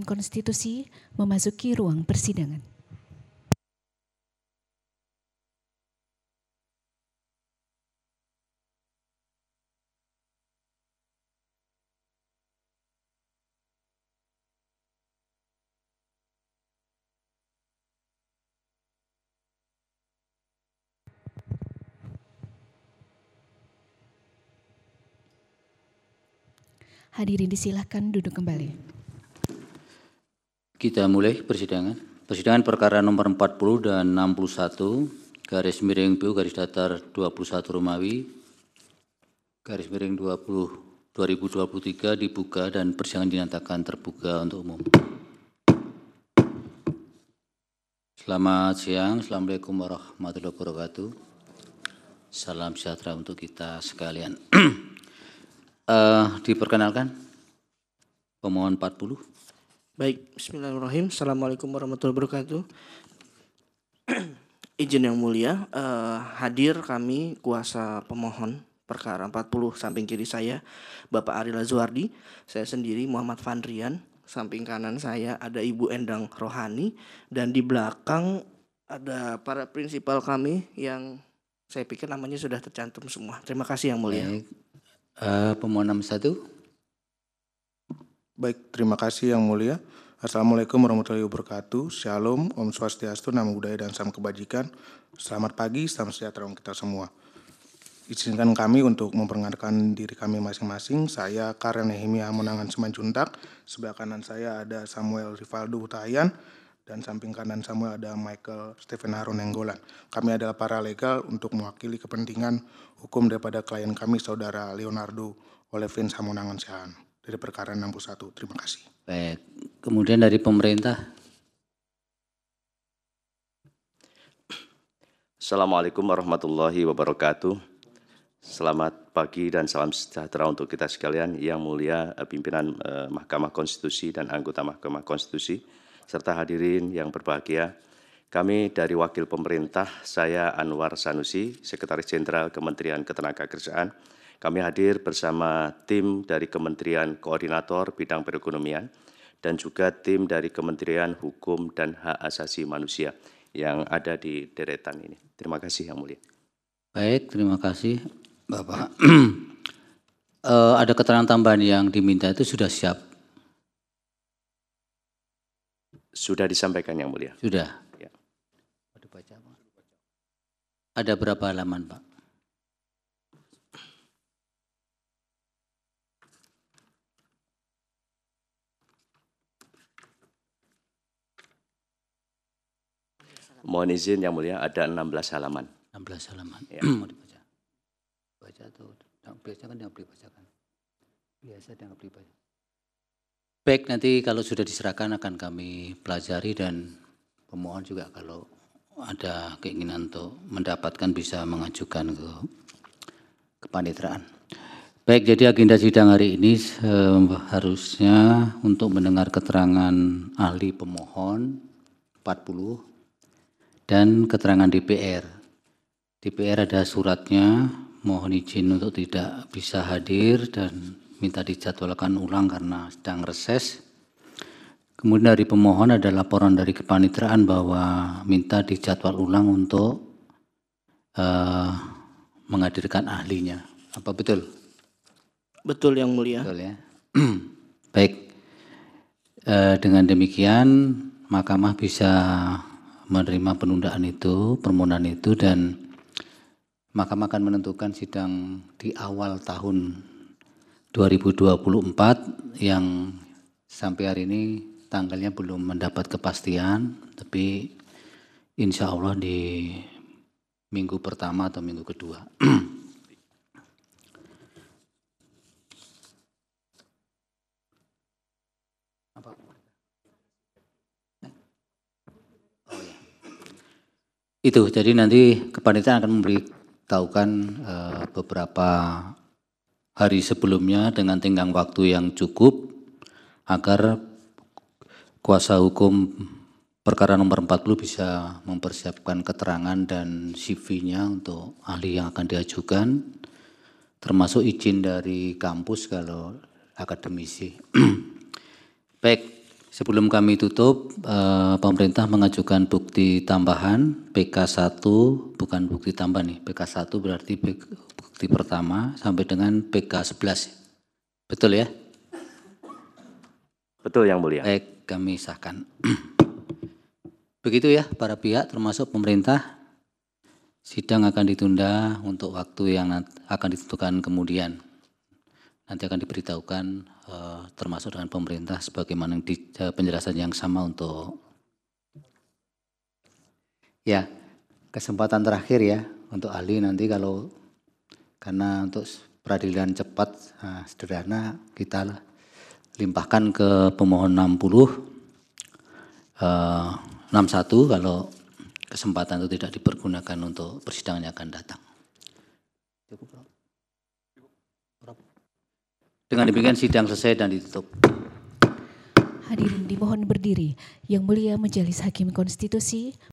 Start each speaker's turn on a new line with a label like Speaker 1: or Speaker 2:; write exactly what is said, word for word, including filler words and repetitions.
Speaker 1: Konstitusi memasuki ruang persidangan. Hadirin disilahkan duduk kembali.
Speaker 2: Kita mulai persidangan. Persidangan perkara nomor empat puluh dan enam puluh satu, garis miring B U garis datar dua puluh satu Romawi, garis miring dua ribu dua puluh tiga dibuka dan persidangan dinyatakan terbuka untuk umum. Selamat siang, Assalamualaikum warahmatullahi wabarakatuh. Salam sejahtera untuk kita sekalian. Uh, diperkenalkan pemohon empat puluh.
Speaker 3: Baik, bismillahirrahmanirrahim. Assalamualaikum warahmatullahi wabarakatuh. Izin yang mulia, uh, hadir kami kuasa pemohon perkara empat puluh, samping kiri saya Bapak Ari Lazuardi, saya sendiri Muhammad Fandrian, samping kanan saya ada Ibu Endang Rohani, dan di belakang ada para prinsipal kami yang saya pikir namanya sudah tercantum semua. Terima kasih yang mulia.
Speaker 2: Baik. Uh, pemohon enam puluh satu.
Speaker 4: Baik, terima kasih yang mulia. Assalamualaikum warahmatullahi wabarakatuh. Shalom, Om Swastiastu, Namo Buddhaya dan Salam Kebajikan. Selamat pagi, salam sejahtera untuk kita semua. Izinkan kami untuk memperkenalkan diri kami masing-masing. Saya Karen Nehemia Monangan Simanjuntak. Sebelah kanan saya ada Samuel Rivaldo Hutahian. Dan samping kanan Samuel ada Michael Stephen Harun Nenggolan. Kami adalah paralegal untuk mewakili kepentingan hukum daripada klien kami, Saudara Leonardo Olivin Samonangan Sihaan, dari perkara enam puluh satu. Terima kasih.
Speaker 2: Baik, kemudian dari pemerintah.
Speaker 5: Assalamualaikum warahmatullahi wabarakatuh. Selamat pagi dan salam sejahtera untuk kita sekalian. Yang mulia pimpinan eh, Mahkamah Konstitusi dan anggota Mahkamah Konstitusi, serta hadirin yang berbahagia. Kami dari wakil pemerintah, saya Anwar Sanusi, Sekretaris Jenderal Kementerian Ketenagakerjaan. Kami hadir bersama tim dari Kementerian Koordinator Bidang Perekonomian dan juga tim dari Kementerian Hukum dan Hak Asasi Manusia yang ada di deretan ini. Terima kasih yang mulia.
Speaker 2: Baik, terima kasih Bapak. uh, ada keterangan tambahan yang diminta itu sudah siap?
Speaker 5: Sudah disampaikan yang mulia.
Speaker 2: Sudah.
Speaker 5: Ya.
Speaker 2: Ada berapa halaman, Pak?
Speaker 5: Mohon izin yang mulia, ada enam belas halaman.
Speaker 2: enam belas halaman.
Speaker 5: Ya.
Speaker 2: Mau dibaca? Baca atau biasa kan yang dibacakan? Biasa yang dibaca. Baik, nanti kalau sudah diserahkan akan kami pelajari dan pemohon juga kalau ada keinginan untuk mendapatkan bisa mengajukan ke kepanitraan. Baik, jadi agenda sidang hari ini harusnya untuk mendengar keterangan ahli pemohon empat puluh dan keterangan D P R. D P R ada suratnya, mohon izin untuk tidak bisa hadir dan minta dijadwalkan ulang karena sedang reses. Kemudian dari pemohon ada laporan dari kepanitraan bahwa minta dijadwal ulang untuk uh, menghadirkan ahlinya. Apa betul?
Speaker 3: Betul yang mulia.
Speaker 2: Betul ya. Baik, uh, dengan demikian Mahkamah bisa menerima penundaan itu, permohonan itu, dan Mahkamah akan menentukan sidang di awal tahun dua ribu dua puluh empat yang sampai hari ini tanggalnya belum mendapat kepastian, tapi insya Allah di minggu pertama atau minggu kedua. Apa? Oh, ya. Itu, jadi nanti kepanitraan akan memberitahukan uh, beberapa hari sebelumnya dengan tenggang waktu yang cukup agar kuasa hukum perkara nomor empat puluh bisa mempersiapkan keterangan dan C V-nya untuk ahli yang akan diajukan, termasuk izin dari kampus kalau akademisi. Baik, Sebelum kami tutup, eh, pemerintah mengajukan bukti tambahan P K satu, bukan bukti tambah nih, P K satu berarti bukti pertama sampai dengan P K sebelas. Betul ya?
Speaker 5: Betul Yang Mulia.
Speaker 2: Baik, kami sahkan. Begitu ya para pihak termasuk pemerintah, sidang akan ditunda untuk waktu yang akan ditentukan kemudian. Nanti akan diberitahukan eh, termasuk dengan pemerintah sebagaimana di, eh, penjelasan yang sama untuk ya kesempatan terakhir ya untuk ahli nanti kalau karena untuk peradilan cepat nah, sederhana kita limpahkan ke pemohon enam puluh eh, enam puluh satu kalau kesempatan itu tidak dipergunakan untuk persidangan yang akan datang. Cukup, dengan demikian sidang selesai dan ditutup.
Speaker 1: Hadirin dimohon berdiri. Yang Mulia Majelis Hakim Konstitusi